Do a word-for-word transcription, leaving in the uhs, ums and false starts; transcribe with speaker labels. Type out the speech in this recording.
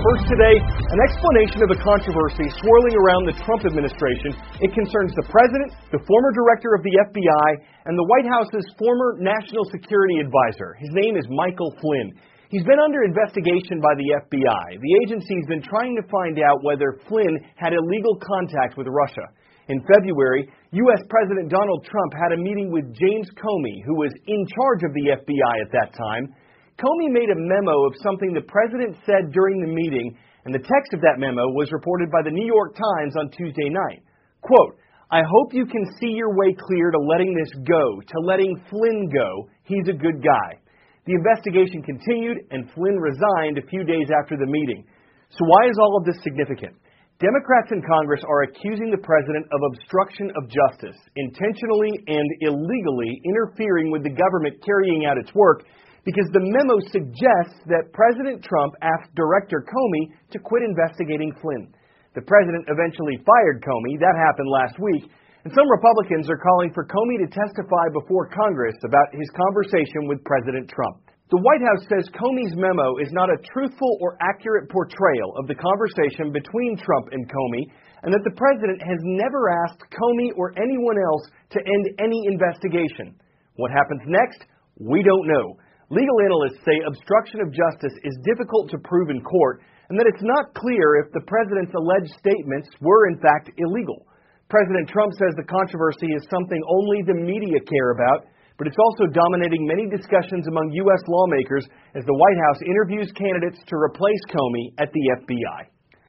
Speaker 1: First today, an explanation of the controversy swirling around the Trump administration. It concerns the president, the former director of the F B I, and the White House's former national security advisor. His name is Michael Flynn. He's been under investigation by the F B I. The agency's been trying to find out whether Flynn had illegal contact with Russia. In February, U S President Donald Trump had a meeting with James Comey, who was in charge of the F B I at that time. Comey made a memo of something the president said during the meeting, and the text of that memo was reported by the New York Times on Tuesday night. Quote, "I hope you can see your way clear to letting this go, to letting Flynn go. He's a good guy." The investigation continued, and Flynn resigned a few days after the meeting. So why is all of this significant? Democrats in Congress are accusing the president of obstruction of justice, intentionally and illegally interfering with the government carrying out its work, because the memo suggests that President Trump asked Director Comey to quit investigating Flynn. The president eventually fired Comey. That happened last week. And some Republicans are calling for Comey to testify before Congress about his conversation with President Trump. The White House says Comey's memo is not a truthful or accurate portrayal of the conversation between Trump and Comey, and that the president has never asked Comey or anyone else to end any investigation. What happens next? We don't know. Legal analysts say obstruction of justice is difficult to prove in court, and that it's not clear if the president's alleged statements were in fact illegal. President Trump says the controversy is something only the media care about, but it's also dominating many discussions among U S lawmakers as the White House interviews candidates to replace Comey at the F B I.